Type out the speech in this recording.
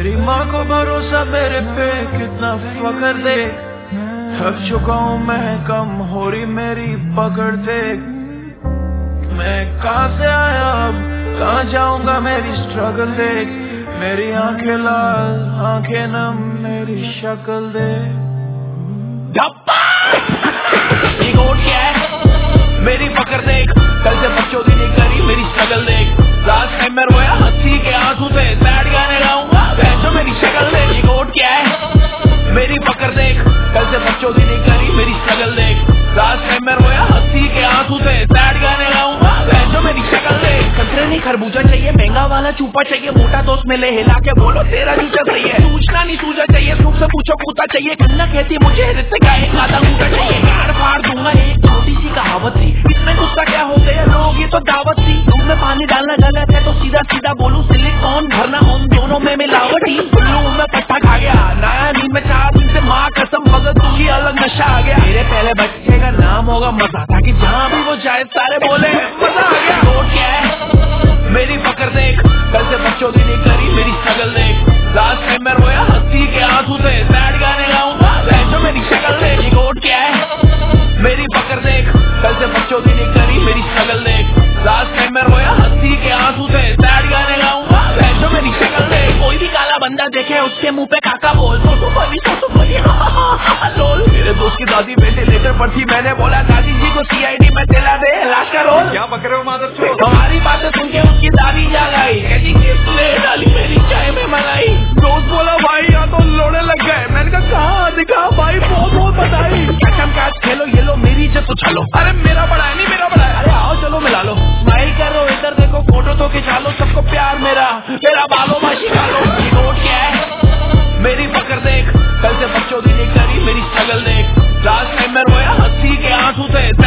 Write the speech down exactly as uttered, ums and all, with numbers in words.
मेरी माँ को भरोसा मेरे पे कितना फकर दे, थक चुका हूँ मैं कम हो रही मेरी पकड़ दे। मैं कहाँ से आया अब कहाँ जाऊंगा मेरी स्ट्रगल देख, मेरी आंखें लाल आंखें नम मेरी शक्ल दे। क्या है मेरी पकड़ देख, कल से बच्चों दी नहीं करी मेरी स्ट्रगल देख। लास्ट टाइम मैं रोया हंसी के आंसू से, सैड गाने गाऊंगा जो मेरी शक्ल देख। क्या है मेरी पकड़ देख, कल से बच्चों दी नहीं करी मेरी स्ट्रगल देख। लास्ट टाइम मैं रोया हंसी के आंसू से, सैड गाने गाऊंगा जो मेरी शक्ल देख। संतरे नहीं खरबूजा चाहिए, महंगा वाला चूपा चाहिए, मोटा दोस्त मिले हिला के बोलो तेरा जूता सही है। सूचना नहीं सूझा चाहिए, सूख से पूछो कूता चाहिए, कन्ना कहती मुझे रिश्ते का एक आधा कूटा चाहिए। गाड़ फाड़ दूंगा एक छोटी सी कहावत थी, इसमें गुस्सा क्या हो गया लोग ये तो दावत थी। दूध में पानी डालना गलत है तो सीधा सीधा बोलूं, सिलिकॉन भरना उन दोनों में मिलावट ही। उल्लू में पट्टा खा गया नया नींद में चार दिन से, माँ कसम मगर तू ही अलग नशा आ गया। मेरे पहले बच्चे का नाम होगा मजा, ताकि जहाँ भी वो जाए सारे बोले मजा आ गया। तो क्या है मेरी पकड़ देख, कल से बच्चों की नहीं करी मेरी स्ट्रगल देख। लास्ट टाइम मैं रोया हंसी के आंसू से, सैड गाने गाऊंगा जो मेरी शक्ल देख। कोड क्या है मेरी पकड़ देख, कल से बच्चों की नहीं करी मेरी स्ट्रगल देख। लास्ट टाइम मैं रोया हंसी के आंसू से, सैड गाने गाऊंगा जो मेरी शक्ल देख। कोई भी काला बंदा देखे उसके मुंह पे काका बोल, तो तो बनी तो तो बनी लोल। मेरे दोस्त की दादी वेंटिलेटर पर थी, मैंने बोला दादी जी को सीआईडी में दिला दे लाश का रोल। क्या बक रहे हो मादरचोद? हमारी बातें सुन के उसकी दादी जाग आई, कहती किसने डाली मेरी चाय में मलाई। दोस्त बोला भाई यहाँ तो लोड़े लग गए, मैंने कहा कहाँ दिखा भाई बहुत बहुत बताई। कैचम कैच खेलो ये लो मेरी इज्जत उछालो, अरे मेरा बड़ा है नहीं मेरा बड़ा है, अरे आओ चलो मिला लो। स्माइल करो इधर देखो फोटो तो खिंचा लो, सबको प्यार मेरा मेरा बालों माशी खा लो। नोट क्या है मेरी पकड़ देख, कल से बच्चों की नहीं करी मेरी स्ट्रगल देख। लास्ट टाइम मैं रोया हंसी के आंसू से,